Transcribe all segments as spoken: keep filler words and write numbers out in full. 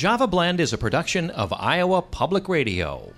Java Blend is a production of Iowa Public Radio.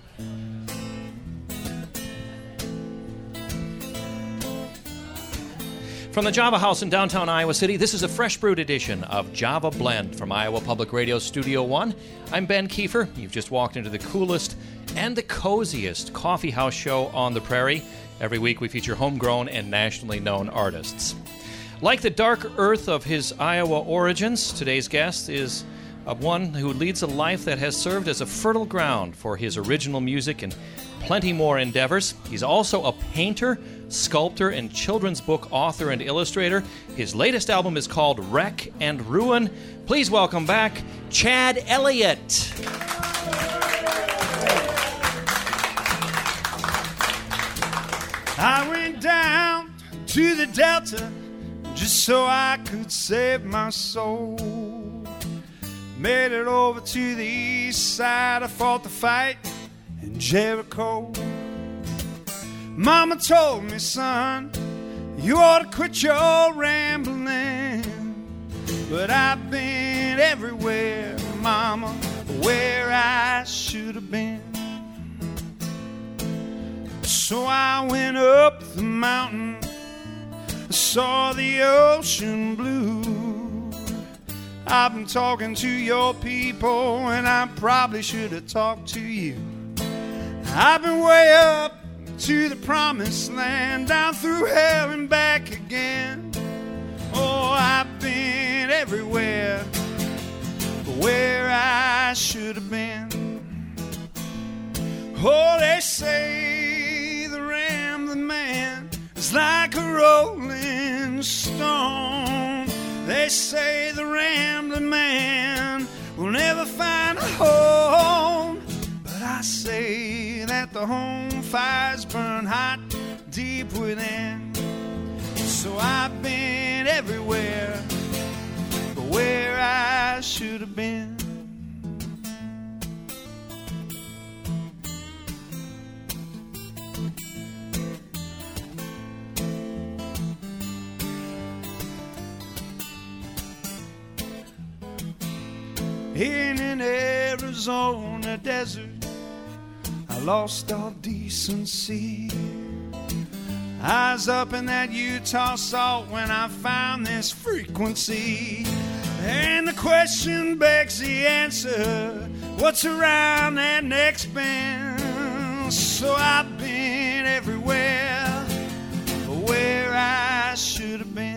From the Java House in downtown Iowa City, this is a fresh brewed edition of Java Blend from Iowa Public Radio Studio One. I'm Ben Kiefer. You've just walked into the coolest and the coziest coffee house show on the prairie. Every week we feature homegrown and nationally known artists. Like the dark earth of his Iowa origins, today's guest is of one who leads a life that has served as a fertile ground for his original music and plenty more endeavors. He's also a painter, sculptor, and children's book author and illustrator. His latest album is called Wreck and Ruin. Please welcome back Chad Elliott. I went down to the Delta just so I could save my soul. Made it over to the east side. I fought the fight in Jericho. Mama told me, son, you ought to quit your rambling. But I've been everywhere, Mama, where I should have been. So I went up the mountain, saw the ocean blue. I've been talking to your people, and I probably should have talked to you. I've been way up to the promised land, down through hell and back again. Oh, I've been everywhere, where I should have been. Oh, they say the rambling man is like a rolling stone. They say the rambling man will never find a home. But I say that the home fires burn hot deep within. So I've been everywhere, but where I should have been. In an Arizona desert, I lost all decency. I was up in that Utah salt when I found this frequency. And the question begs the answer, what's around that next bend? So I've been everywhere, where I should have been.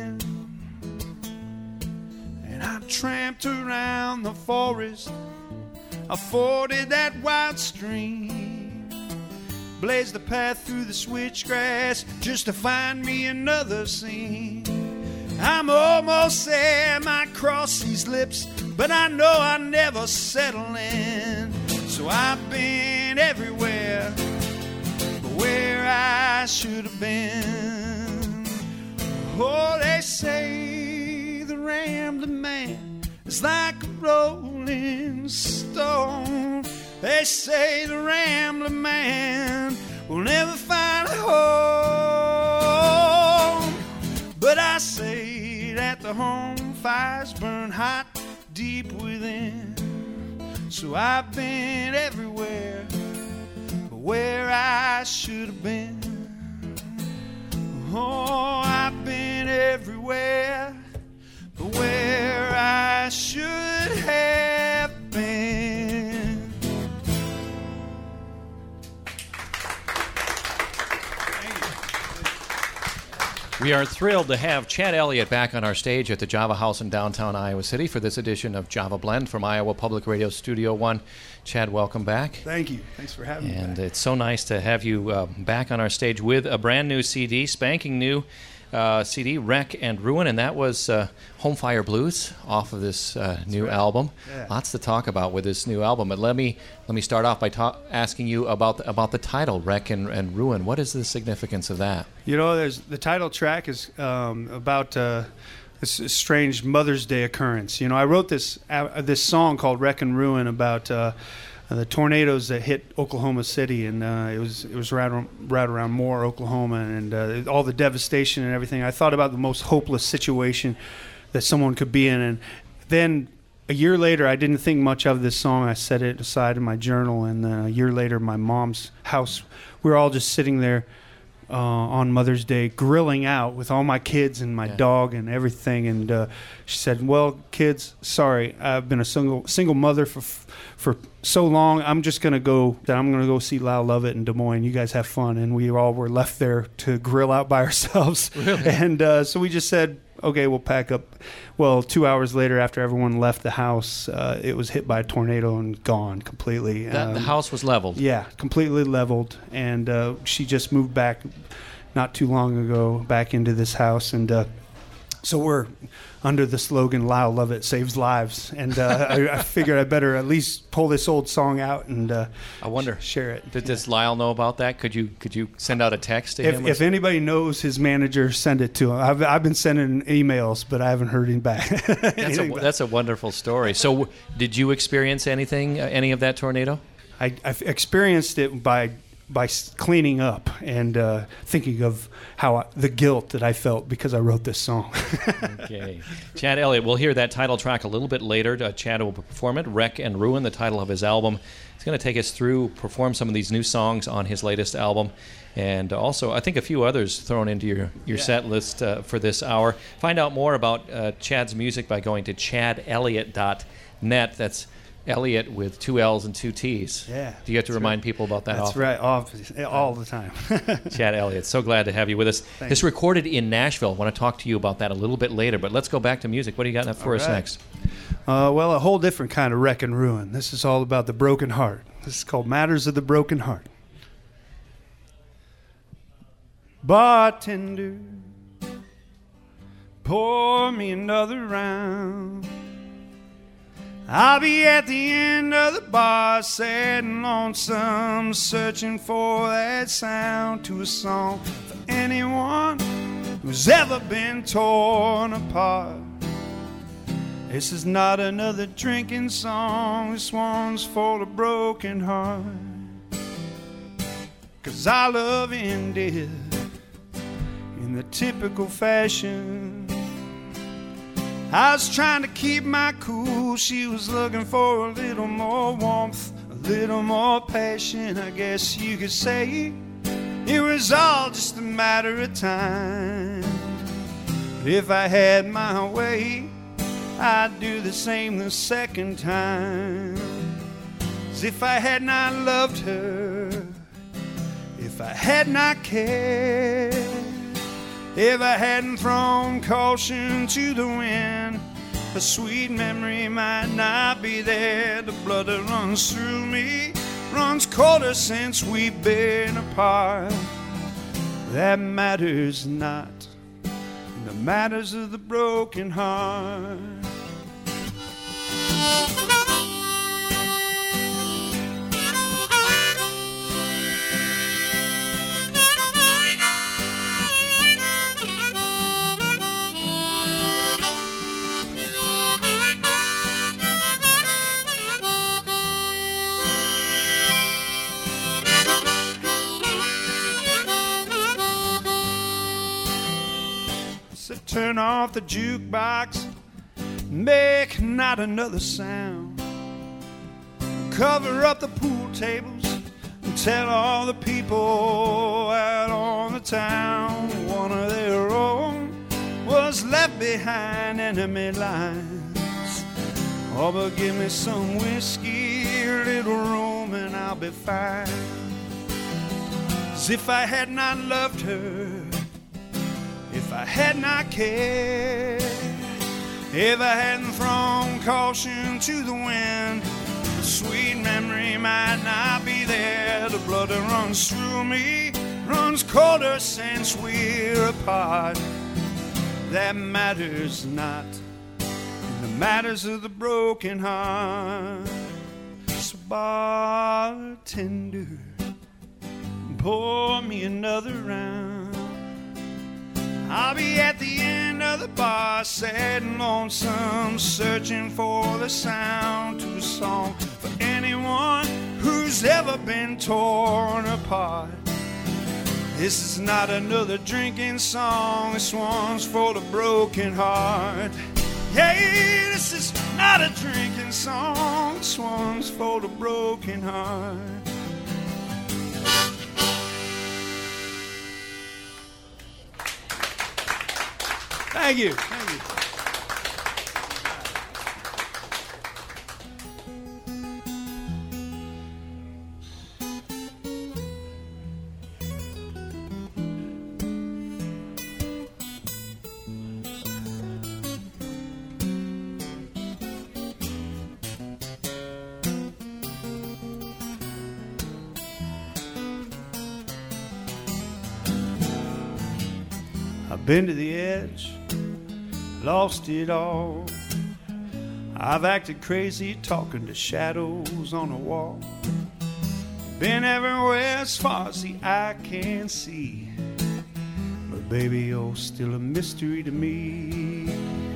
I tramped around the forest, I forded that wild stream, blazed the path through the switchgrass just to find me another scene. I'm almost there, I might cross these lips, but I know I never settle in. So I've been everywhere, but where I should have been. Oh, they say the rambling man is like a rolling stone. They say the rambling man will never find a home. But I say that the home fires burn hot deep within. So I've been everywhere, but where I should have been. Oh, I've been everywhere, but where I should have been. We are thrilled to have Chad Elliott back on our stage at the Java House in downtown Iowa City for this edition of Java Blend from Iowa Public Radio Studio One. Chad, welcome back. Thank you. Thanks for having and me And it's so nice to have you uh, back on our stage with a brand new C D, spanking new uh, C D, Wreck and Ruin, and that was uh, Home Fire Blues off of this uh, new right. album. Yeah. Lots to talk about with this new album, but let me let me start off by ta- asking you about the, about the title, Wreck and, and Ruin. What is the significance of that? You know, there's the title track is um, about uh, this strange Mother's Day occurrence. You know, I wrote this uh, this song called Wreck and Ruin about uh, the tornadoes that hit Oklahoma City, and uh, it was it was right around, right around Moore, Oklahoma, and uh, all the devastation and everything. I thought about the most hopeless situation that someone could be in, and then a year later, I didn't think much of this song. I set it aside in my journal, and then a year later, my mom's house, we were all just sitting there uh, on Mother's Day, grilling out with all my kids and my yeah. dog and everything. And uh, she said, "Well, kids, sorry, I've been a single single mother for for so long. I'm just gonna go. I'm gonna go see Lyle Lovett in Des Moines. You guys have fun." And we all were left there to grill out by ourselves. Really? And uh, so we just said, "Okay, we'll pack up." Well, two hours later, after everyone left the house, uh, it was hit by a tornado and gone completely. That, um, the house was leveled. Yeah, completely leveled. And uh, she just moved back not too long ago, back into this house. And uh, so we're under the slogan, Lyle Lovett saves lives. And uh, I, I figured I better at least pull this old song out and uh, I wonder, sh- share it. Did, does Lyle know about that? Could you could you send out a text to if, him? If anybody knows his manager, send it to him. I've, I've been sending emails, but I haven't heard him back. That's, a, that's a wonderful story. So did you experience anything, uh, any of that tornado? I, I've experienced it by by cleaning up and uh, thinking of how I, the guilt that I felt because I wrote this song. Okay. Chad Elliott, we'll hear that title track a little bit later. Uh, Chad will perform it, Wreck and Ruin, the title of his album. He's going to take us through, perform some of these new songs on his latest album, and also I think a few others thrown into your, your yeah. set list uh, for this hour. Find out more about uh, Chad's music by going to chad elliott dot net. That's Elliott with two L's and two T's. Yeah. Do you have to remind right. people about that That's often? right, often, all the time. Chad Elliott, so glad to have you with us. Thank this you. recorded in Nashville. I want to talk to you about that a little bit later, but let's go back to music. What do you got for all us right. next? Uh, well, a whole different kind of wreck and ruin. This is all about the broken heart. This is called Matters of the Broken Heart. Bartender, pour me another round. I'll be at the end of the bar, sad and lonesome, searching for that sound to a song for anyone who's ever been torn apart. This is not another drinking song, this one's for the broken heart. 'Cause I love ended in the typical fashion. I was trying to keep my cool. She was looking for a little more warmth, a little more passion. I guess you could say it was all just a matter of time. But if I had my way, I'd do the same the second time. As if I had not loved her, if I had not cared, if I hadn't thrown caution to the wind, a sweet memory might not be there. The blood that runs through me runs colder since we've been apart. That matters not, the matters of the broken heart. Turn off the jukebox, make not another sound. Cover up the pool tables and tell all the people out on the town one of their own was left behind enemy lines. Oh, but give me some whiskey, a little room, and I'll be fine. As if I had not loved her, if I had not cared, if I hadn't thrown caution to the wind, the sweet memory might not be there. The blood that runs through me runs colder since we're apart. That matters not, the matters of the broken heart. So bartender, pour me another round. I'll be at the end of the bar, sad and lonesome, searching for the sound to a song for anyone who's ever been torn apart. This is not another drinking song, this one's for the broken heart. Yeah, this is not a drinking song. This one's for the broken heart. Thank you. Thank you. I've been to the edge, lost it all. I've acted crazy talking to shadows on the wall. Been everywhere as far as the eye can see. But baby, you're still a mystery to me.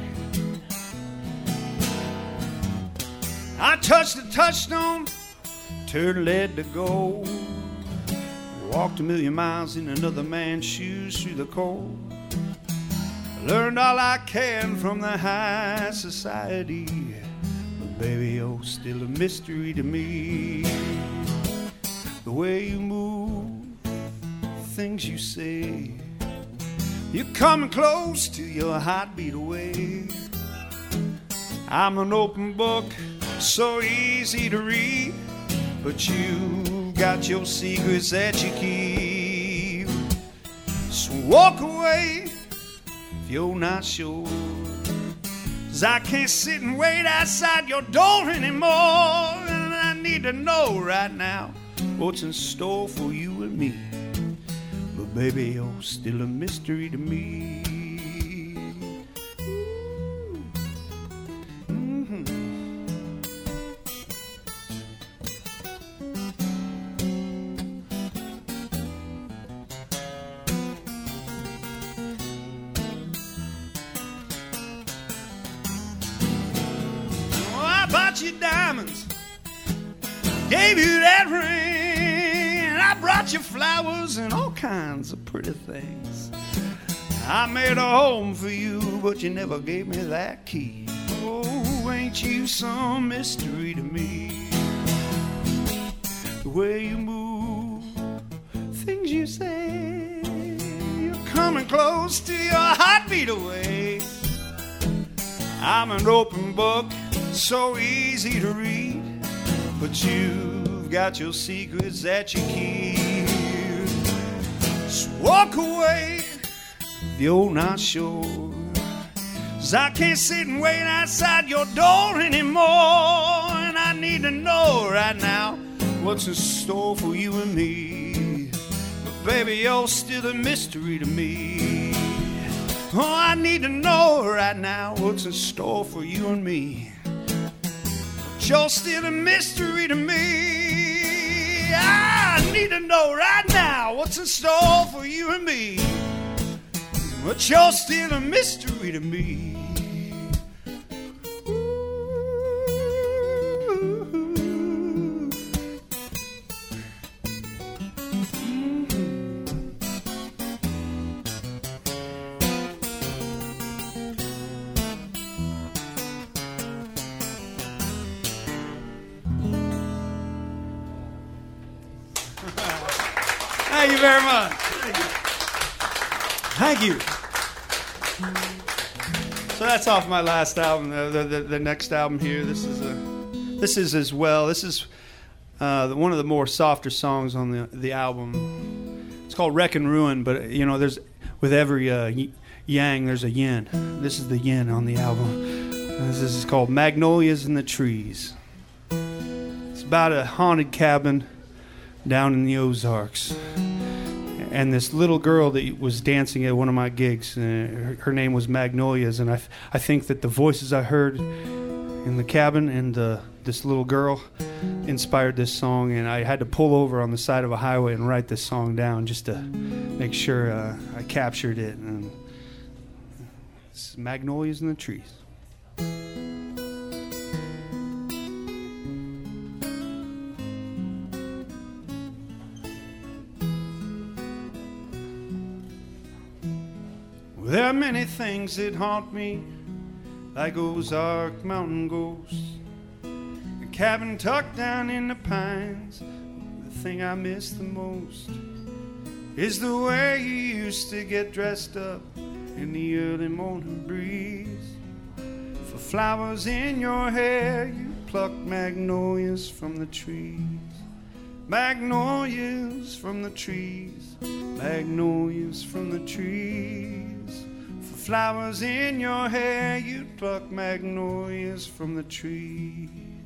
I touched the touchstone, turned lead to gold. Walked a million miles in another man's shoes through the cold. Learned all I can from the high society. But baby, you're still a mystery to me. The way you move, things you say, you're coming close to your heartbeat away. I'm an open book, so easy to read, but you got your secrets that you keep. So walk away if you're not sure, 'cause I can't sit and wait outside your door anymore. And I need to know right now what's in store for you and me. But baby, you're still a mystery to me. Mm-hmm. Oh, I bought you diamonds, gave you that ring, and I brought you flowers and all kinds of pretty things. I made a home for you, but you never gave me that key. Oh, ain't you some mystery to me? The way you move, things you say, you're coming close to your heartbeat away. I'm an open book, so easy to read, but you've got your secrets that you keep. So walk away if you're not sure, 'cause I can't sit and wait outside your door anymore. And I need to know right now what's in store for you and me. But baby, you're still a mystery to me. Oh, I need to know right now what's in store for you and me. You're still a mystery to me. I need to know right now what's in store for you and me. But you're still a mystery to me. Thank you very much. Thank you. So that's off my last album. The, the, the next album here. This is a. This is as well. This is uh, the, one of the more softer songs on the the album. It's called Wreck and Ruin. But you know, there's with every uh, yang, there's a yin. This is the yin on the album. This is called Magnolias in the Trees. It's about a haunted cabin down in the Ozarks, and this little girl that was dancing at one of my gigs, uh, her, her name was Magnolias, and I, th- I think that the voices I heard in the cabin and uh, this little girl inspired this song, and I had to pull over on the side of a highway and write this song down just to make sure uh, I captured it. And it's Magnolias in the Trees. There are many things that haunt me like Ozark mountain ghosts. A cabin tucked down in the pines. The thing I miss the most is the way you used to get dressed up in the early morning breeze. For flowers in your hair, you pluck magnolias from the trees. Magnolias from the trees, magnolias from the trees. For flowers in your hair, you pluck magnolias from the trees.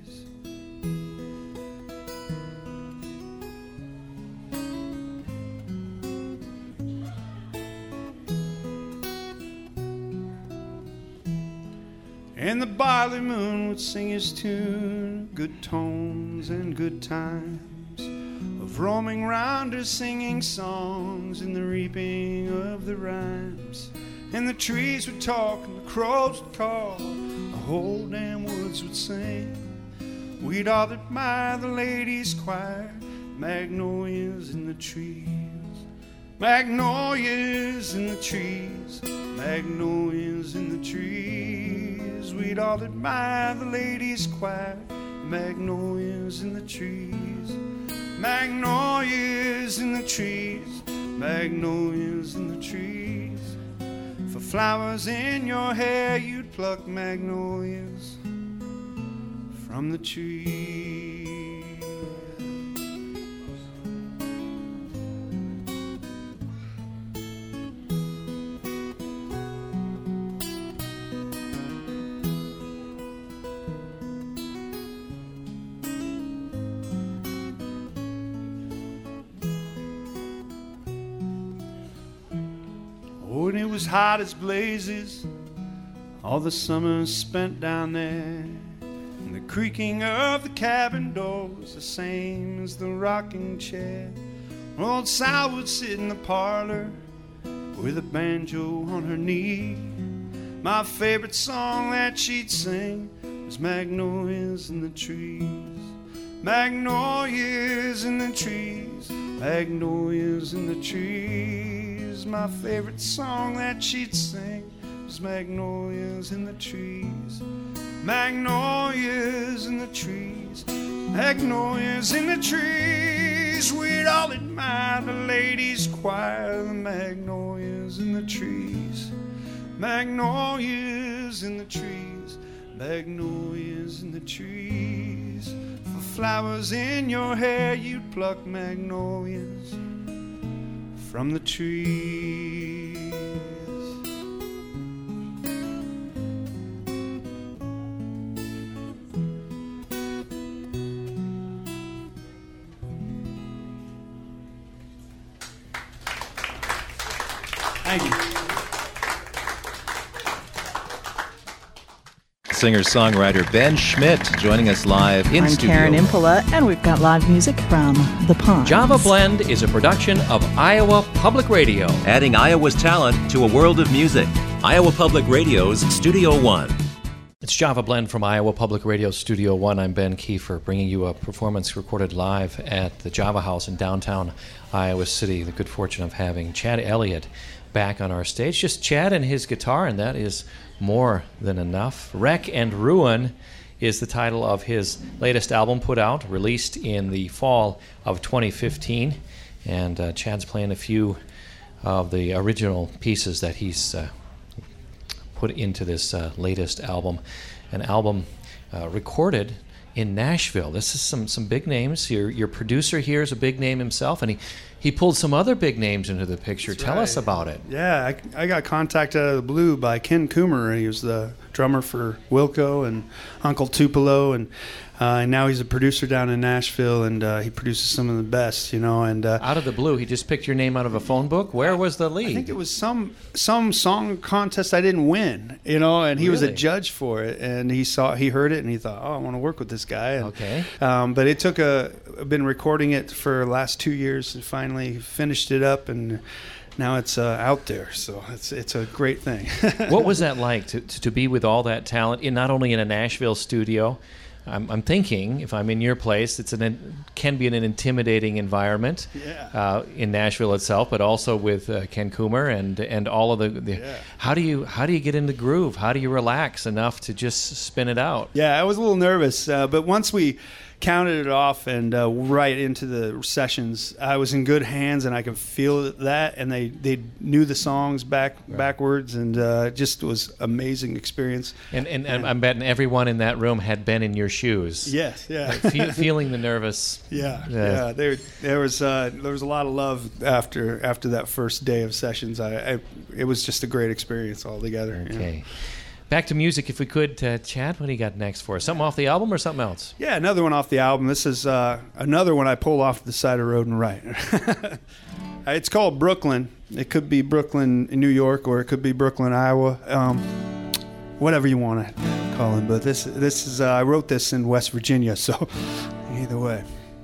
And the barley moon would sing his tune, good tones and good times, of roaming round her singing songs in the reaping of the rhymes. And the trees would talk and the crows would call, the whole damn woods would sing. We'd all admire the ladies' choir, magnolias in the trees. Magnolias in the trees, magnolias in the trees. We'd all admire the ladies' choir, magnolias in the trees. Magnolias in the trees, magnolias in the trees. For flowers in your hair, you'd pluck magnolias from the trees. Oh, and it was hot as blazes, all the summer spent down there. And the creaking of the cabin door was the same as the rocking chair. Old Sal would sit in the parlor with a banjo on her knee. My favorite song that she'd sing was Magnolias in the Trees. Magnolias in the trees, magnolias in the trees. My favorite song that she'd sing was Magnolias in the trees. Magnolias in the trees, magnolias in the trees. We'd all admire the ladies' choir, the magnolias in the trees. Magnolias in the trees, magnolias in the trees. For flowers in your hair, you'd pluck magnolias from the trees. Thank you. Singer-songwriter Ben Schmidt joining us live in I'm studio. Karen Impola, and we've got live music from The Ponds. Java Blend is a production of Iowa Public Radio. Adding Iowa's talent to a world of music. Iowa Public Radio's Studio One. It's Java Blend from Iowa Public Radio Studio One. I'm Ben Kiefer, bringing you a performance recorded live at the Java House in downtown Iowa City. The good fortune of having Chad Elliott back on our stage. Just Chad and his guitar, and that is more than enough. Wreck and Ruin is the title of his latest album, put out, released in the fall of twenty fifteen. And uh, Chad's playing a few of the original pieces that he's uh, put into this uh, latest album. An album uh, recorded in Nashville. This is some some big names. Your your producer here is a big name himself, and he, he pulled some other big names into the picture. That's Tell right. us about it. Yeah, I, I got contacted out of the blue by Ken Coomer. He was the drummer for Wilco and Uncle Tupelo, and uh, and now he's a producer down in Nashville, and uh, he produces some of the best, you know. And uh, Out of the blue, he just picked your name out of a phone book. Where was the lead? I think it was some some song contest I didn't win, you know, and he was a Really? judge for it, and he saw he heard it and he thought, oh, I want to work with this guy. And, Okay. Um, but it took a I've been recording it for the last two years and finally finished it up, and now it's uh, out there. So it's it's a great thing. What was that like to, to to be with all that talent in not only in a Nashville studio, I'm, I'm thinking, if I'm in your place, it's an can be an, intimidating environment yeah. uh, in Nashville itself, but also with uh, Ken Coomer and and all of the. the yeah. How do you how do you get in the groove? How do you relax enough to just spin it out? Yeah, I was a little nervous, uh, but once we counted it off and uh, right into the sessions, I was in good hands, and I could feel that. And they, they knew the songs back right. backwards, and uh, it just was amazing experience. And, and, and I'm betting everyone in that room had been in your shoes. Yes, yeah, Fe- feeling the nervous. Yeah, uh, yeah. There there was uh, there was a lot of love after after that first day of sessions. I, I it was just a great experience altogether. Okay. You know? Back to music, if we could, uh, Chad. What do you got next for us? Something off the album or something else? Yeah, another one off the album. This is uh, another one I pulled off the side of the road and write. It's called Brooklyn. It could be Brooklyn, New York, or it could be Brooklyn, Iowa. Um, whatever you want to call it. But this, this is uh, I wrote this in West Virginia, so either way.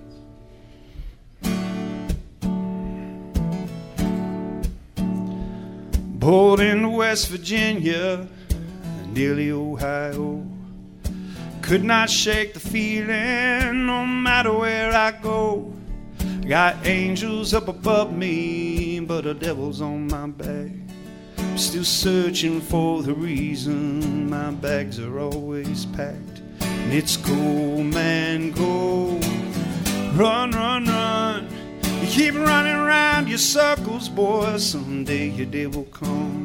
Pulled into West Virginia, nearly Ohio. Could not shake the feeling no matter where I go. Got angels up above me, but the devil's on my back. Still searching for the reason my bags are always packed. And it's go, man, go. Run, run, run. You keep running around your circles, boy. Someday your day will come.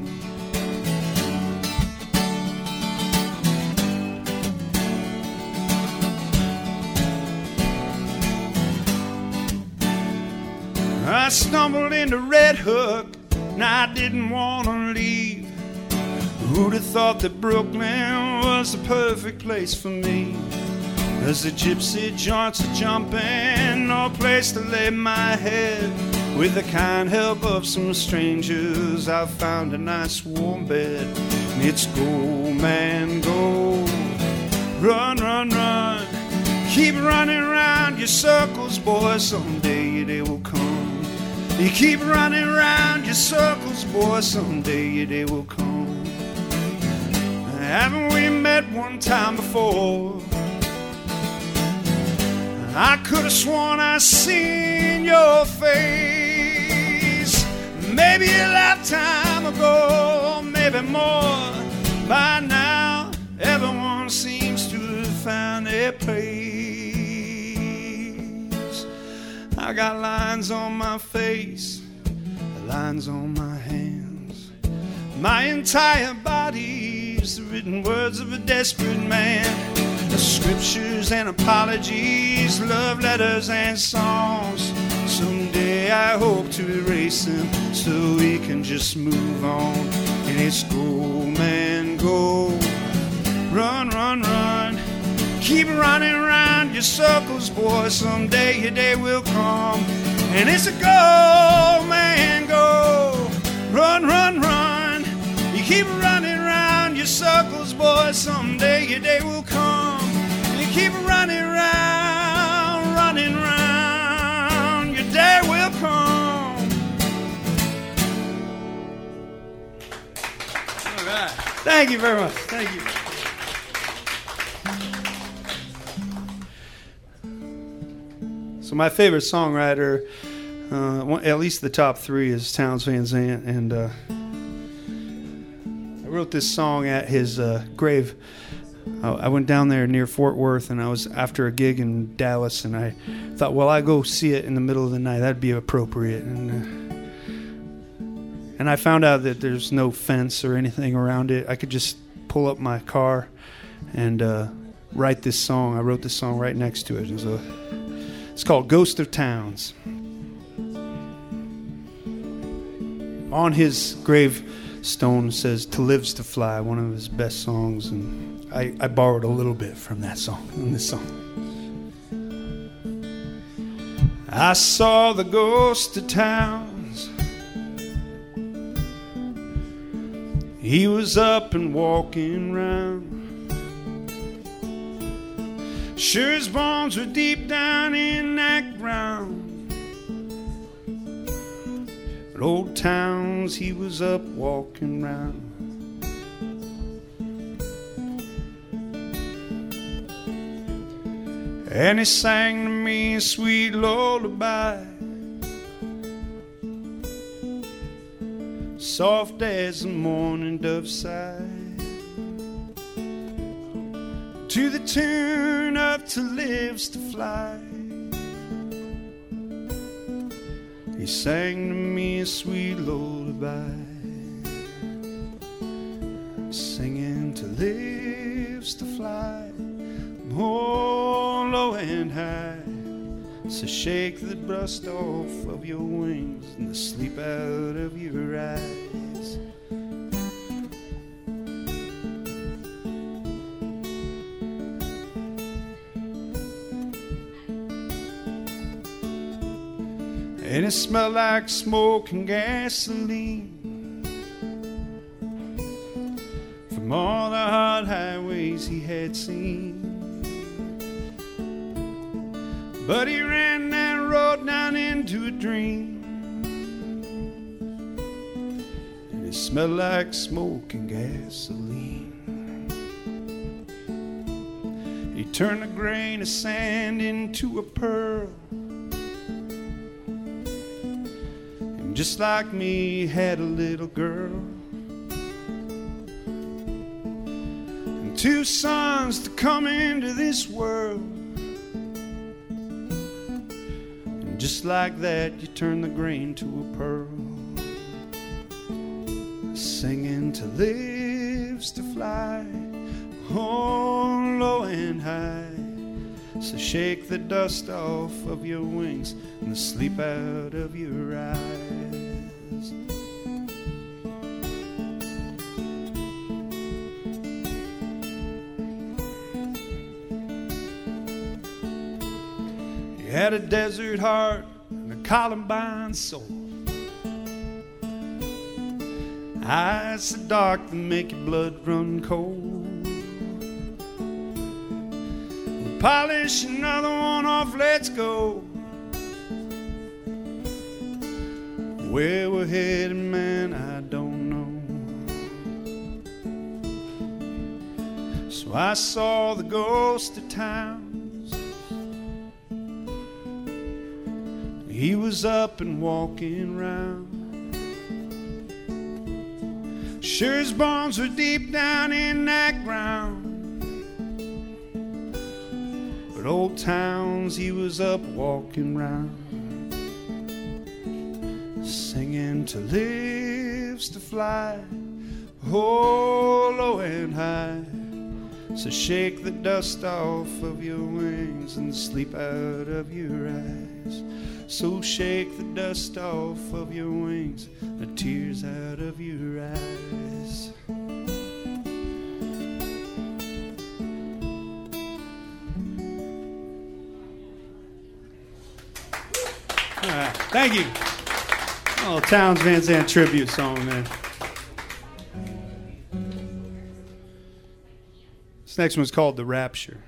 I stumbled into Red Hook, and I didn't want to leave. Who'd have thought that Brooklyn was the perfect place for me? As the gypsy joints are jumping, no place to lay my head. With the kind help of some strangers, I found a nice warm bed. And it's go, man, go. Run, run, run. Keep running around your circles, boy. Someday your day will come. You keep running around your circles, boy. Someday your day will come. Haven't we met one time before? I could have sworn I seen your face. Maybe a lifetime ago, maybe more. By now, everyone seems to have found their place. I got lines on my face, lines on my hands. My entire body's the written words of a desperate man. The scriptures and apologies, love letters and songs. Someday I hope to erase them so we can just move on. And it's go, man, go. Run, run, run. Keep running around your circles, boy. Someday your day will come. And it's a go, man, go. Run, run, run. You keep running around your circles, boy. Someday your day will come. And you keep running around, running around. Your day will come. All right. Thank you very much. Thank you. So my favorite songwriter, uh, one, at least the top three, is Townes Van Zandt, and uh, I wrote this song at his uh, grave. I, I went down there near Fort Worth, and I was after a gig in Dallas, and I thought, well, I go see it in the middle of the night. That'd be appropriate. And uh, and I found out that there's no fence or anything around it. I could just pull up my car and uh, write this song. I wrote this song right next to it. It was a It's called Ghost of Townes. On his gravestone says, "To live's to fly," one of his best songs, and I, I borrowed a little bit from that song, in this song. I saw the ghost of Townes. He was up and walking round. Sure, his bones were deep down in that ground. But old Townes, he was up walking round. and he sang to me a sweet lullaby, soft as the morning dove sigh, to the tune of To Live's to Fly. He sang to me a sweet lullaby, singing To Live's to Fly. Oh, low and high, so shake the dust off of your wings and the sleep out of your eyes. And it smelled like smoke and gasoline from all the hard highways he had seen. But he ran that road down into a dream, and it smelled like smoke and gasoline. He turned a grain of sand into a pearl, and just like me, he had a little girl and two sons to come into this world. Just like that, you turn the grain to a pearl, singing To Live's to Fly. Oh, low and high, so shake the dust off of your wings and the sleep out of your eyes. He had a desert heart and a Columbine soul, eyes so dark that make your blood run cold. We'll polish another one off, let's go. Where we're headed, man, I don't know. So I saw the ghost of town. He was up and walking round. Sure his bones were deep down in that ground, but old towns he was up walking round, singing To Live's to Fly. Oh, low and high, so shake the dust off of your wings and the sleep out of your eyes. So shake the dust off of your wings, the tears out of your eyes. All right, thank you. Oh, Townes Van Zandt tribute song, man. This next one's called The Rapture.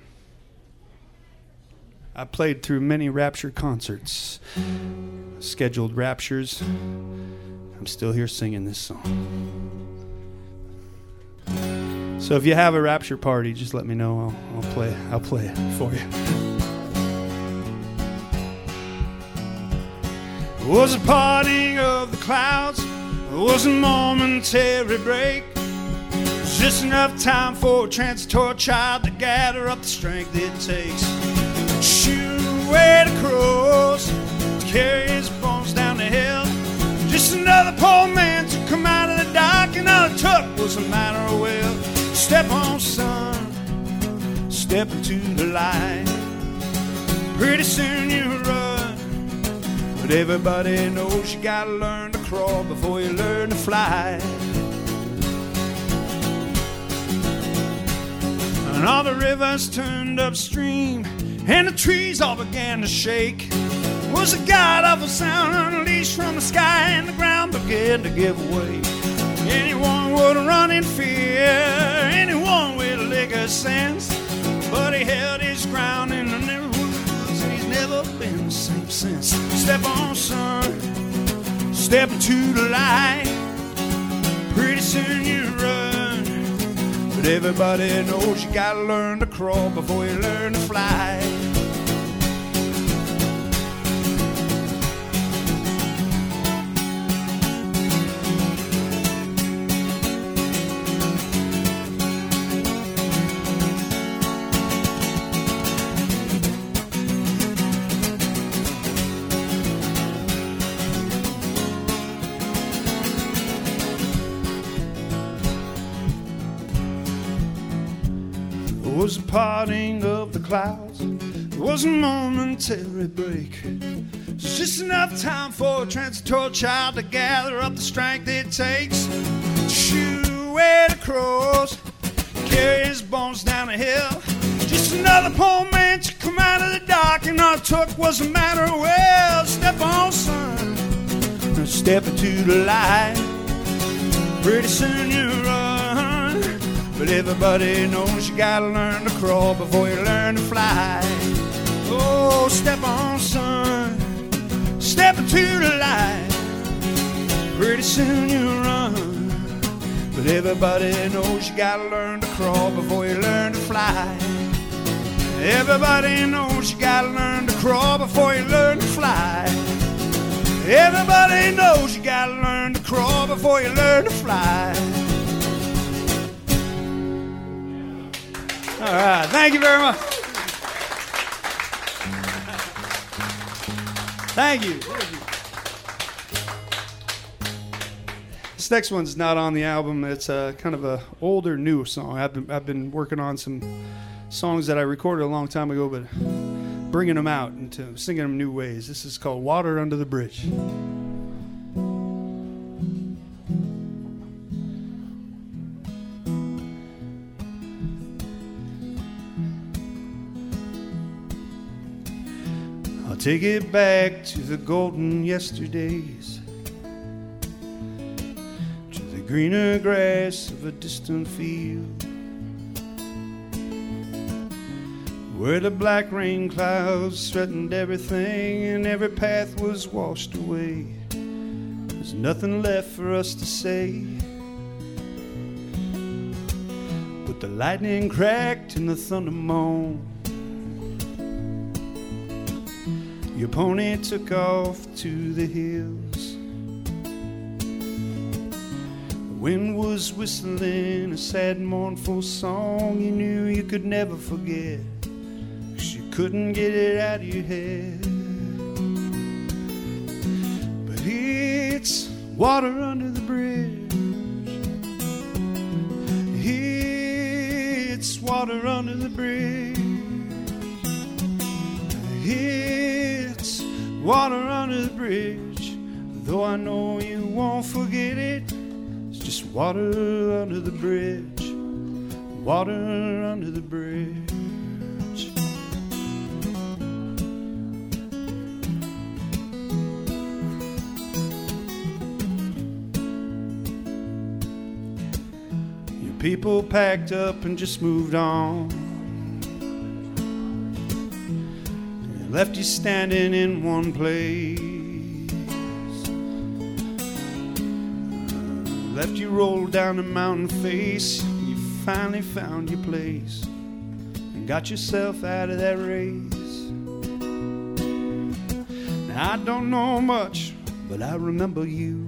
I played through many Rapture concerts, scheduled Raptures. I'm still here singing this song. So if you have a Rapture party, just let me know. I'll, I'll play. I'll play it for you. It was a parting of the clouds. It was a momentary break. It was just enough time for a transitory child to gather up the strength it takes. Shoot away the crows to carry his bones down the hill. Just another poor man to come out of the dark, and all it took was a matter of will. Step on, son, step into the light. Pretty soon you run, but everybody knows you gotta learn to crawl before you learn to fly. And all the rivers turned upstream, and the trees all began to shake. It was a god-awful sound unleashed from the sky, and the ground began to give way. Anyone would run in fear, anyone with a lick of sense, but he held his ground in the woods, and he's never been the same since. Step on, son, step into the light. Pretty soon you run, but everybody knows you gotta learn to crawl before you learn to fly. was a parting of the clouds. It was a momentary break. It's just enough time for a transitory child to gather up the strength it takes to shoot away the crows, carry his bones down the hill. Just another poor man to come out of the dark, and all it took was a matter of, well, step on, son, step into the light. Pretty soon you run, but everybody knows you gotta learn to crawl before you learn to fly. Oh, step on, son, step into the light. Pretty soon you run, but everybody knows you gotta learn to crawl before you learn to fly. Everybody knows you gotta learn to crawl before you learn to fly. Everybody knows you gotta learn to crawl before you learn to fly. All right, thank you very much. Thank you. This next one's not on the album. It's a kind of a older, new song. I've been I've been working on some songs that I recorded a long time ago, but bringing them out and to singing them new ways. This is called Water Under the Bridge. I'll take it back to the golden yesterdays, to the greener grass of a distant field, where the black rain clouds threatened everything and every path was washed away. There's nothing left for us to say, but the lightning cracked and the thunder moaned. Your pony took off to the hills. The wind was whistling a sad and mournful song you knew you could never forget, couldn't get it out of your head. But it's water under the bridge. It's water under the bridge. It's water under the bridge. Though I know you won't forget it, it's just water under the bridge. Water under the bridge. People packed up and just moved on, and left you standing in one place, left you rolled down the mountain face. You finally found your place and got yourself out of that race. Now I don't know much, but I remember you.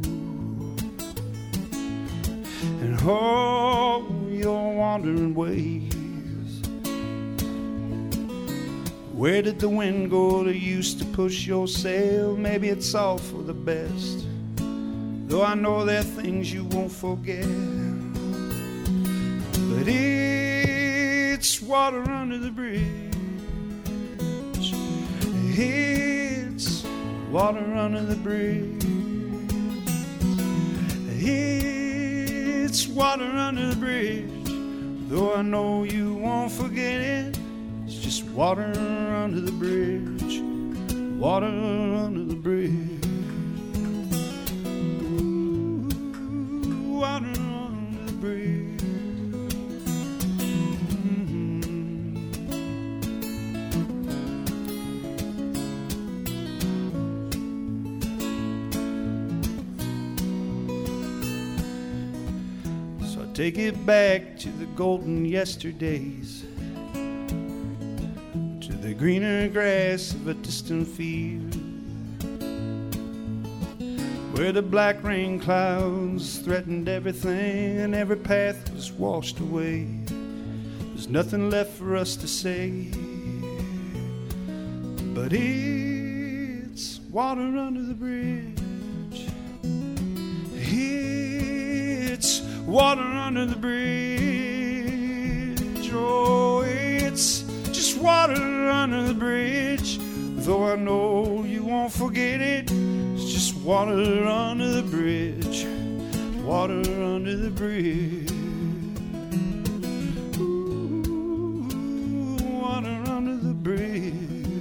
And oh, your wandering ways. Where did the wind go that used to push your sail? Maybe it's all for the best, though I know there are things you won't forget. But it's water under the bridge. It's water under the bridge. It's water under the bridge. Though I know you won't forget it, it's just water under the bridge. Water under the bridge. Ooh, water under the bridge. Take it back to the golden yesterdays, to the greener grass of a distant field, where the black rain clouds threatened everything and every path was washed away. There's nothing left for us to say, but it's water under the bridge. It's water under the bridge. Oh, it's just water under the bridge. Though I know you won't forget it, it's just water under the bridge. Water under the bridge. Ooh, water under the bridge.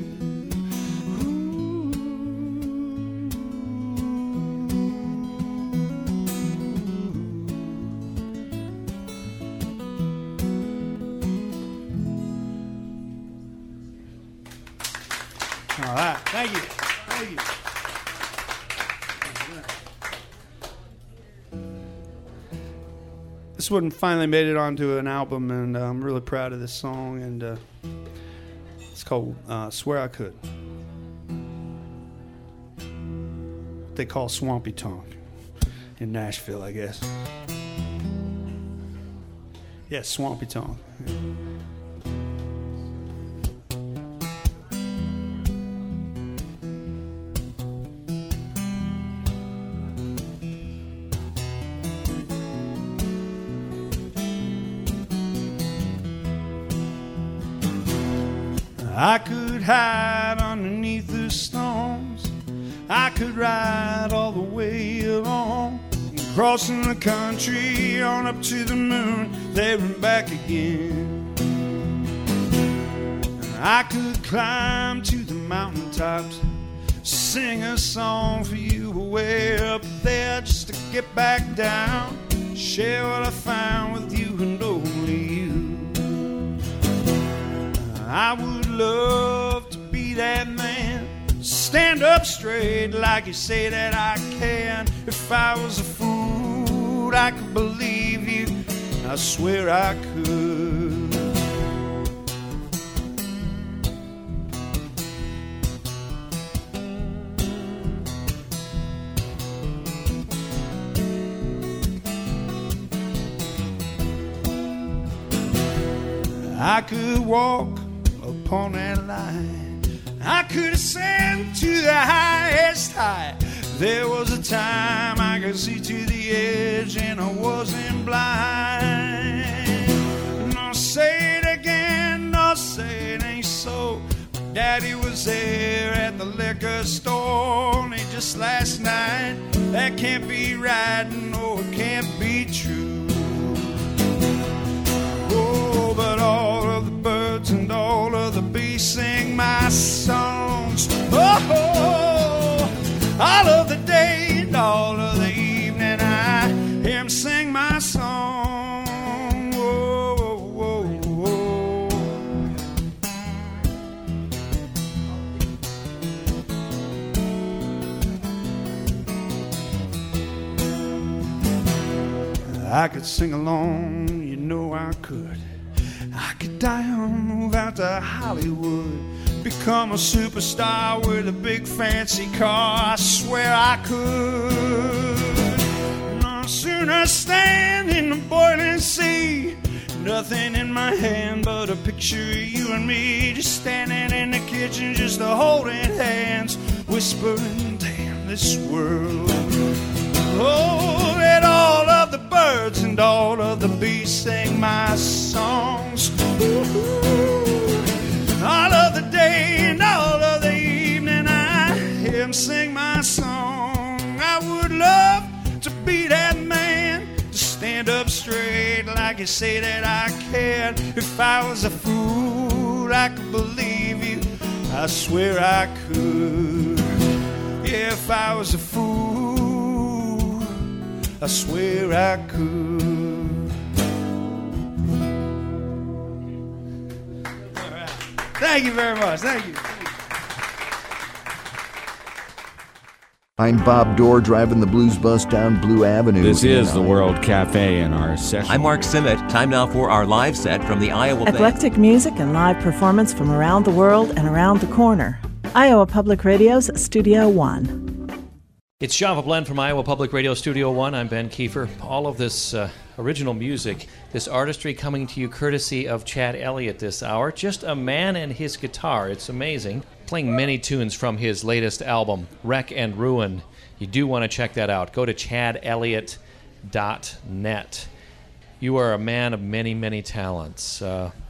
All right, thank you, thank you. This one finally made it onto an album, and uh, I'm really proud of this song, and uh, it's called uh, Swear I Could. What they call Swampy Tonk in Nashville, I guess. Yes, Swampy Tonk. Yeah. I could hide underneath the stones. I could ride all the way along, crossing the country on up to the moon, there and back again. I could climb to the mountaintops, sing a song for you way up there, just to get back down, share what I found with you and only you. I would love to be that man, stand up straight like you say that I can. If I was a fool, I could believe you, I swear I could. I could walk upon that line, I could ascend to the highest height. There was a time I could see to the edge and I wasn't blind. No, say it again, no, say it ain't so. Daddy was there at the liquor store only just last night. That can't be right, no, it can't be true. Oh, but all of the birds and all of the bees sing my songs. Oh, all of the day and all of the evening I hear them sing my song. Oh, oh, oh, oh. I could sing along, you know I could. I could die and move out to Hollywood, become a superstar with a big fancy car. I swear I could. No sooner stand in the boiling sea, nothing in my hand but a picture of you and me, just standing in the kitchen, just a holding hands, whispering, damn this world. Oh, and all of the birds and all of the bees sing my songs. Ooh, all of the day and all of the evening I hear them sing my song. I would love to be that man, to stand up straight like you say that I can. If I was a fool, I could believe you, I swear I could. Yeah, if I was a fool, I swear I could. All right. Thank you very much. Thank you. I'm Bob Dorr, driving the blues bus down Blue Avenue. This is the World Cafe in our session. I'm Mark Simmet. Time now for our live set from the Iowa Band. Eclectic music and live performance from around the world and around the corner. Iowa Public Radio's Studio One. It's Java Blend from Iowa Public Radio Studio One. I'm Ben Kiefer. All of this uh, original music, this artistry coming to you courtesy of Chad Elliott this hour. Just a man and his guitar. It's amazing. Playing many tunes from his latest album, Wreck and Ruin. You do want to check that out. Go to chad elliott dot net. You are a man of many, many talents. Uh,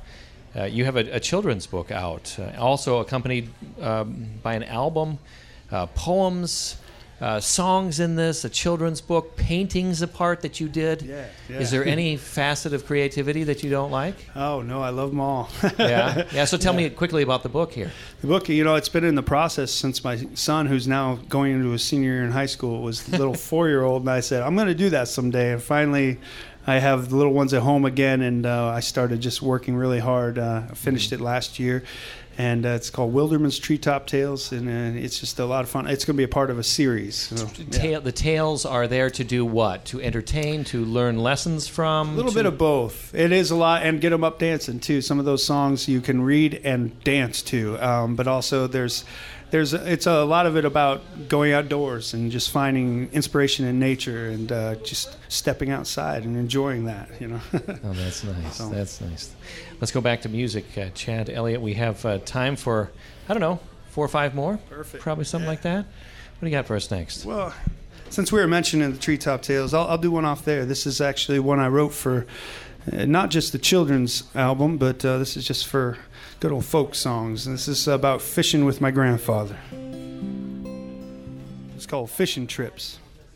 Uh, you have a, a children's book out, uh, also accompanied um, by an album, uh, poems, uh, songs in this, a children's book, paintings, a part that you did. Yeah, yeah. Is there any facet of creativity that you don't like? Oh, no, I love them all. yeah, yeah. So tell Yeah. me quickly about the book here. The book, you know, it's been in the process since my son, who's now going into his senior year in high school, was the little four-year-old, and I said, I'm going to do that someday. And finally, I have the little ones at home again, and uh, I started just working really hard. Uh, I finished it last year, and uh, it's called Wilderman's Treetop Tales, and uh, it's just a lot of fun. It's going to be a part of a series. So, Ta- yeah. The tales are there to do what? To entertain, to learn lessons from? A little to... bit of both. It is a lot, and get them up dancing too. Some of those songs you can read and dance to, um, but also there's, there's, it's a lot of it about going outdoors and just finding inspiration in nature and uh, just stepping outside and enjoying that. You know. Oh, that's nice. So. That's nice. Let's go back to music, uh, Chad, Elliott. We have uh, time for, I don't know, four or five more. Perfect. Probably something Yeah. like that. What do you got for us next? Well, since we were mentioning the Treetop Tales, I'll, I'll do one off there. This is actually one I wrote for uh, not just the children's album, but uh, this is just for good old folk songs. This is about fishing with my grandfather. It's called Fishing Trips.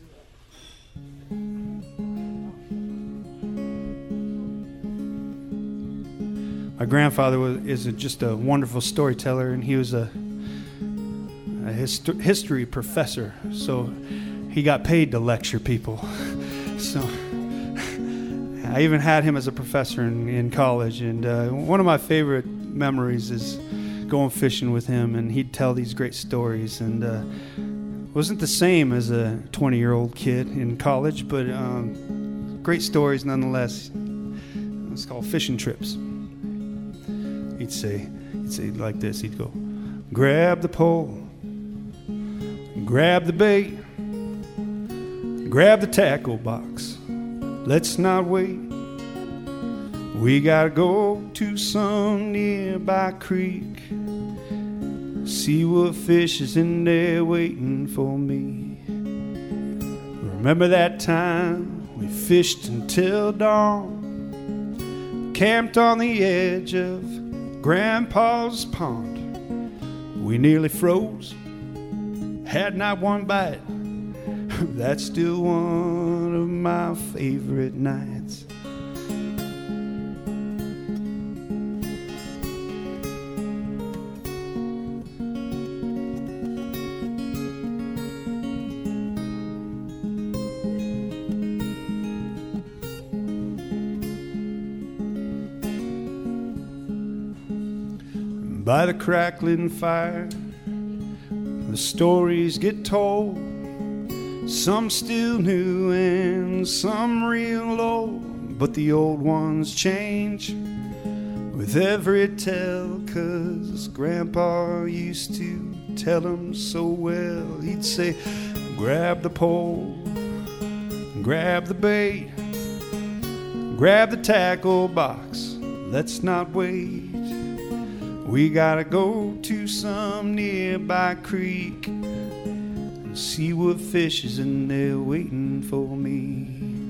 My grandfather was, is a, just a wonderful storyteller, and he was a, a hist- history professor, so he got paid to lecture people. So I even had him as a professor in, in college, and uh, one of my favorite memories is going fishing with him, and he'd tell these great stories, and uh, wasn't the same as a twenty-year-old kid in college, but um, great stories nonetheless. It's called Fishing Trips. He'd say, he'd say like this, he'd go, grab the pole, grab the bait, grab the tackle box, let's not wait. We gotta go to some nearby creek, see what fish is in there waiting for me. Remember that time we fished until dawn, camped on the edge of Grandpa's pond. We nearly froze, had not one bite. That's still one of my favorite nights. By the crackling fire, the stories get told. Some still new and some real old, but the old ones change with every tale, 'cause Grandpa used to tell them so well. He'd say, grab the pole, grab the bait, grab the tackle box, let's not wait. We gotta go to some nearby creek and see what fish is in there waiting for me.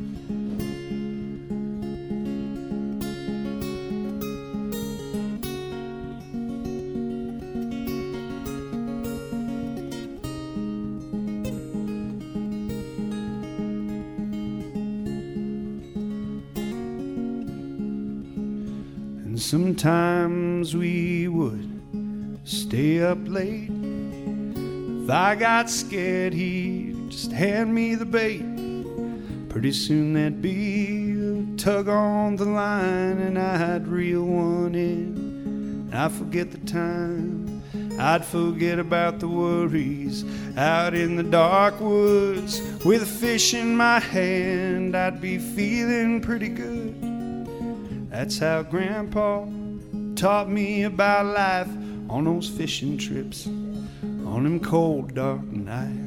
And sometimes we would stay up late. If I got scared, he'd just hand me the bait. Pretty soon there'd be a tug on the line, and I'd reel one in. I'd forget the time, I'd forget about the worries. Out in the dark woods with a fish in my hand, I'd be feeling pretty good. That's how Grandpa taught me about life on those fishing trips, on them cold, dark nights.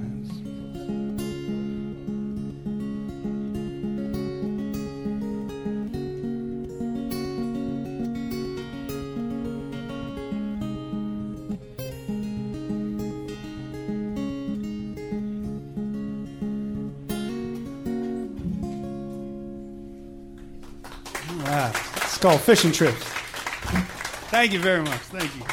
Wow. It's called Fishing Trips. Thank you very much. Thank you.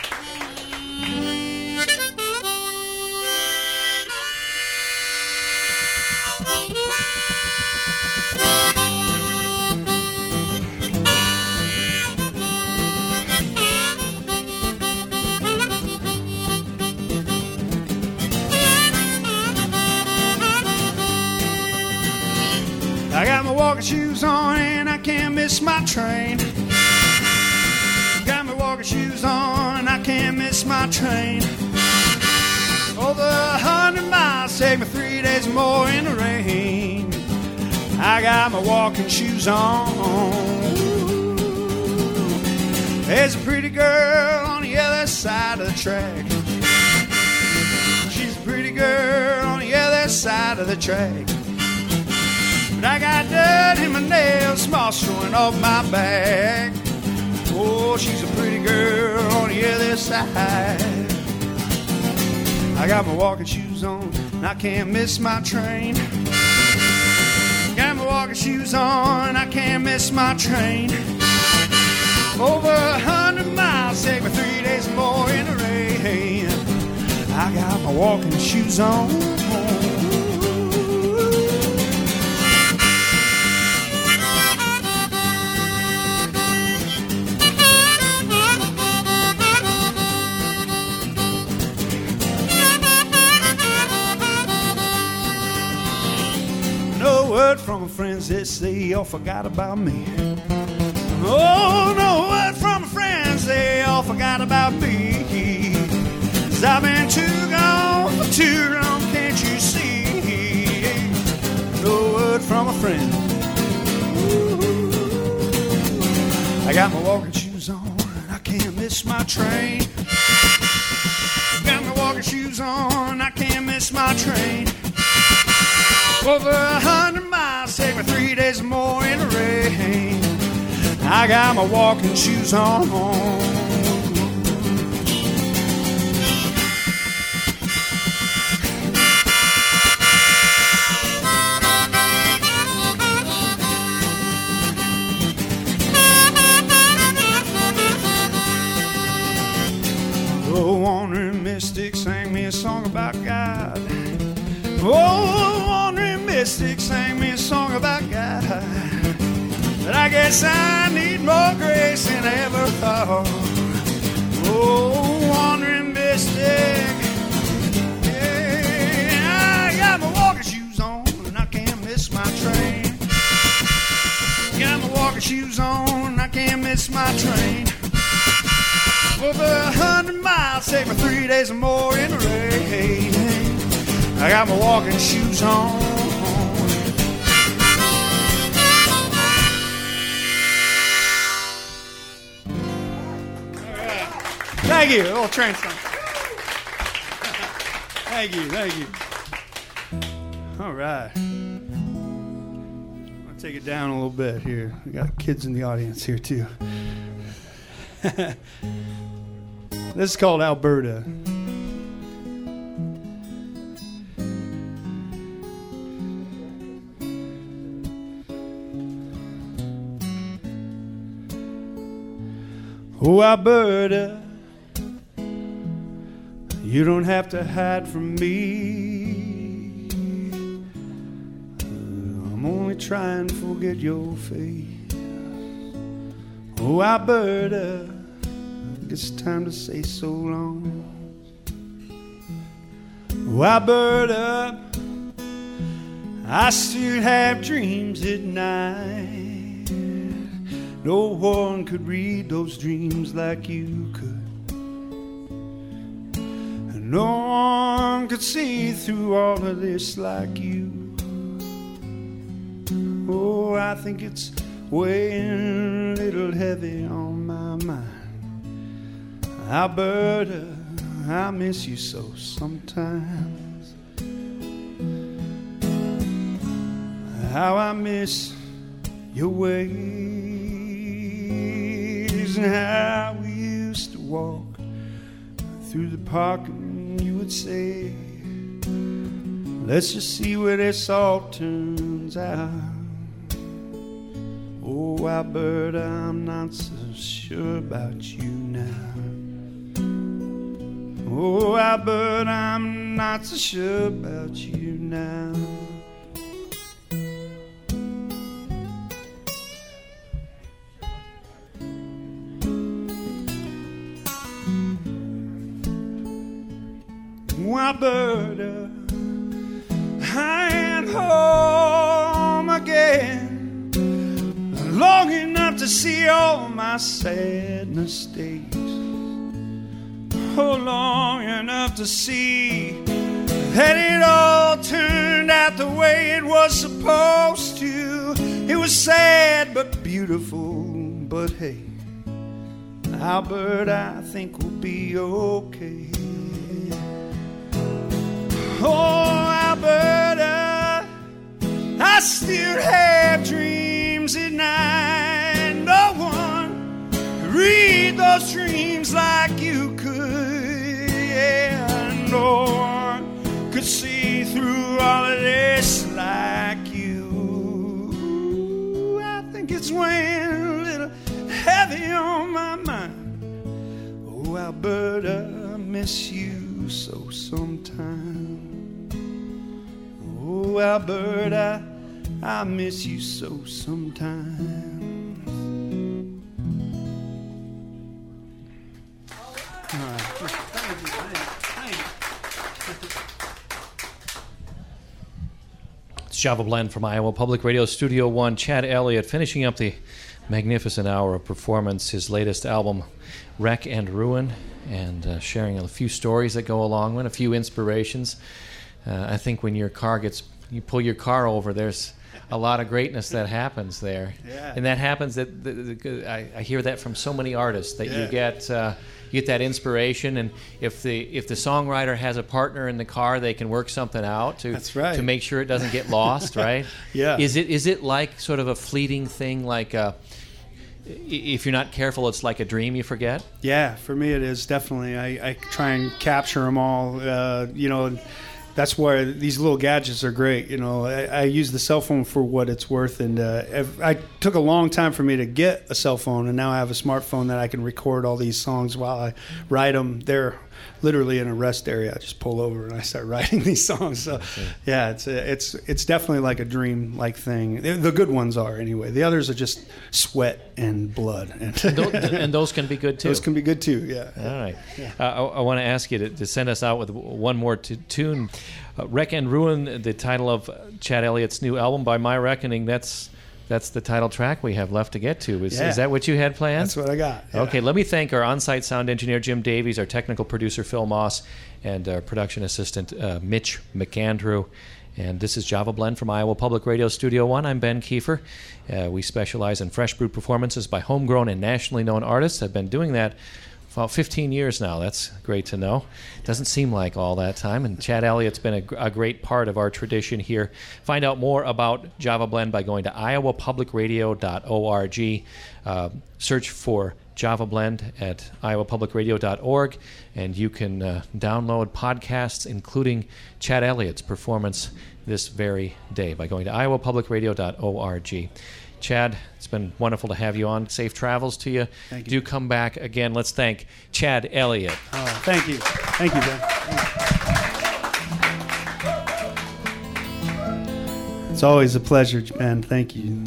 I got my walking shoes on and I can't miss my train. Got my walking shoes on and I can't miss my train. Over a hundred miles, take me three days more in the rain. I got my walking shoes on. There's a pretty girl on the other side of the track. She's a pretty girl on the other side of the track. But I got dirt in my nails, small showing off my back. Oh, she's a pretty girl on the other side. I got my walking shoes on, and I can't miss my train. Got my walking shoes on, I can't miss my train. Over a hundred miles, take me three days more in the rain. I got my walking shoes on. No word from my friends, they say all forgot about me. Oh, no word from my friends, they all forgot about me. 'Cause I've been too gone for too long, can't you see? No word from a friend. Ooh. I got my walking shoes on, I can't miss my train. Got my walking shoes on, I can't miss my train. Over a hundred miles, take me three days more in the rain. I got my walking shoes on. Oh, wandering mystic sang me a song about God. Oh, wandering mystic sang me a song about God. But I guess I need more grace than I ever thought. Oh, wandering mystic. Yeah, I got my walking shoes on and I can't miss my train. Got my walking shoes on and I can't miss my train. Over a hundred miles, take me three days or more in the rain. I got my walking shoes on. Thank you. A little train song. Thank you. Thank you. All right. I'll take it down a little bit here. We got kids in the audience here too. This is called Alberta. Oh, Alberta, you don't have to hide from me. I'm only trying to forget your face. Oh, Alberta, it's time to say so long. Oh, Alberta, I still have dreams at night. No one could read those dreams like you could. And no one could see through all of this like you. Oh, I think it's weighing a little heavy on my mind. Alberta, I miss you so sometimes. How I miss your ways. And how we used to walk through the park and you would say, let's just see where this all turns out. Oh, Alberta, I'm not so sure about you now. Oh, Alberta, I'm not so sure about you now. Oh, Alberta, I am home again, long enough to see all my sad mistakes. Oh, long enough to see that it all turned out the way it was supposed to. It was sad but beautiful, but hey, Albert, I think we'll be okay. Oh, Alberta, I still have dreams at night. No one could read those dreams like you could. Yeah, no one could see through all of this like you. I think it's weighing a little heavy on my mind. Oh, Alberta, I miss you so sometimes. Oh, Alberta, I miss you so sometimes. All right. Thank you, thank you. It's Java Blend from Iowa Public Radio Studio One. Chad Elliott finishing up the magnificent hour of performance, his latest album, Wreck and Ruin, and uh, sharing a few stories that go along with, a few inspirations. Uh, I think when your car gets, you pull your car over, there's a lot of greatness that happens there. Yeah. And that happens, that the, the, I, I hear that from so many artists, that Yeah. you get uh, you get that inspiration, and if the if the songwriter has a partner in the car, they can work something out to That's right. to make sure it doesn't get lost, right? Yeah. Is it is it like sort of a fleeting thing, like uh, if you're not careful, it's like a dream you forget? Yeah, for me it is, definitely. I, I try and capture them all, uh, you know. That's why these little gadgets are great. You know, I, I use the cell phone for what it's worth, and uh, if, I took a long time for me to get a cell phone, and now I have a smartphone that I can record all these songs while I write them. They're literally in a rest area. I just pull over and I start writing these songs. So, yeah, it's a, it's it's definitely like a dream-like thing. The, the good ones are anyway. The others are just sweat and blood, and, And those, and those can be good too. those can be good too. Yeah. All right. Uh, I, I want to ask you to, to send us out with one more t- tune. Uh, Wreck and Ruin, the title of Chad Elliott's new album. By my reckoning, that's that's the title track we have left to get to. Is, Yeah. is that what you had planned? That's what I got. Yeah. Okay, let me thank our on-site sound engineer, Jim Davies, our technical producer, Phil Moss, and our production assistant, uh, Mitch McAndrew. And this is Java Blend from Iowa Public Radio Studio One. I'm Ben Kiefer. Uh, we specialize in fresh brewed performances by homegrown and nationally known artists. I've been doing that for about fifteen years now. That's great to know. Doesn't seem like all that time. And Chad Elliott's been a, a great part of our tradition here. Find out more about Java Blend by going to iowa public radio dot org. Uh, search for Java Blend at iowa public radio dot org, and you can uh, download podcasts, including Chad Elliott's performance this very day, by going to iowa public radio dot org. Chad, it's been wonderful to have you on. Safe travels to you. Thank you. Do come back again. Let's thank Chad Elliott. Oh, thank you. Thank you, Ben. It's always a pleasure, Ben. Thank you.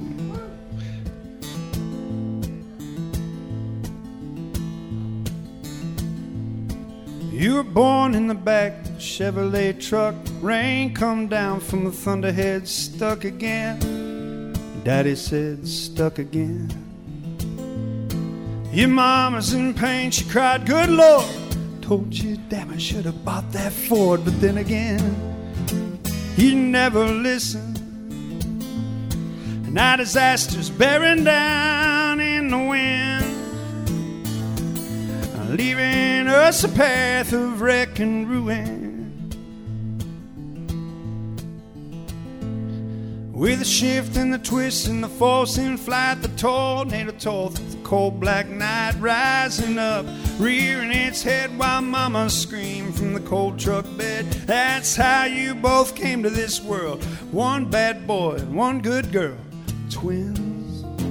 You were born in the back of a Chevrolet truck. Rain come down from the thunderhead, stuck again. Daddy said, stuck again. Your mama's in pain, she cried, good Lord. Told you, damn, I should have bought that Ford. But then again, you never listened. And now disaster's bearing down in the wind, leaving us a path of wreck and ruin. With the shift and the twist and the force in flight, the tornado tore through the cold black night, rising up, rearing its head while mama screamed from the cold truck bed. That's how you both came to this world. One bad boy and one good girl, twins.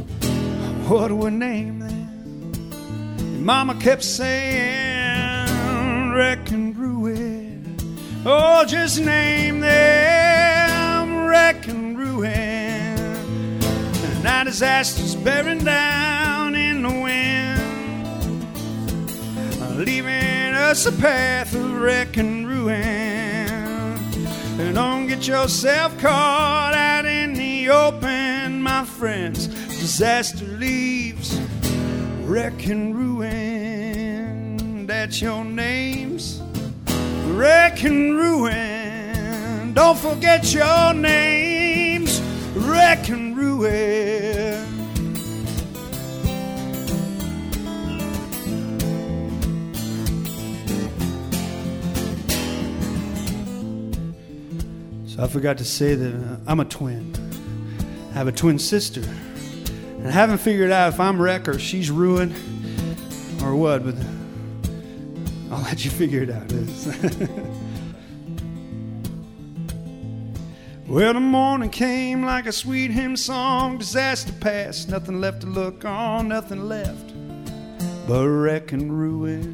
what would name them? Mama kept saying, wreck and ruin. Oh, just name them, wreck and ruin. And now disaster's bearing down in the wind, leaving us a path of wreck and ruin. And don't get yourself caught out in the open, my friends. Disaster leaves wreck and ruin. That's your names, wreck and ruin. Don't forget your names, wreck and ruin. So I forgot to say that uh, I'm a twin. I have a twin sister. And I haven't figured out if I'm wreck or she's ruined or what, but I'll let you figure it out. Well, the morning came like a sweet hymn song. Disaster passed, nothing left to look on, nothing left but wreck and ruin.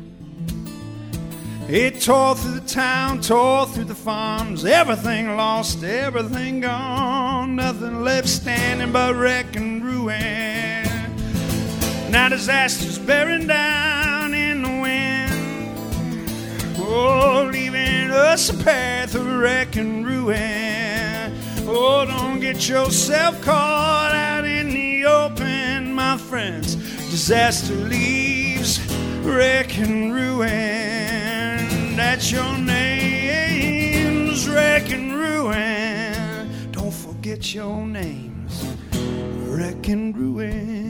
It tore through the town, tore through the farms. Everything lost, everything gone. Nothing left standing but wreck and ruin. Now disaster's bearing down in the wind, oh, leaving us a path of wreck and ruin. Oh, don't get yourself caught out in the open, my friends. Disaster leaves wreck and ruin. That's your names, wreck and ruin. Don't forget your names, wreck and ruin.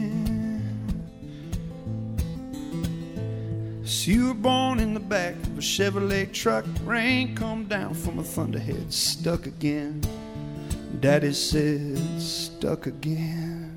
So you were born in the back of a Chevrolet truck. Rain come down from a thunderhead, stuck again. Daddy said, stuck again.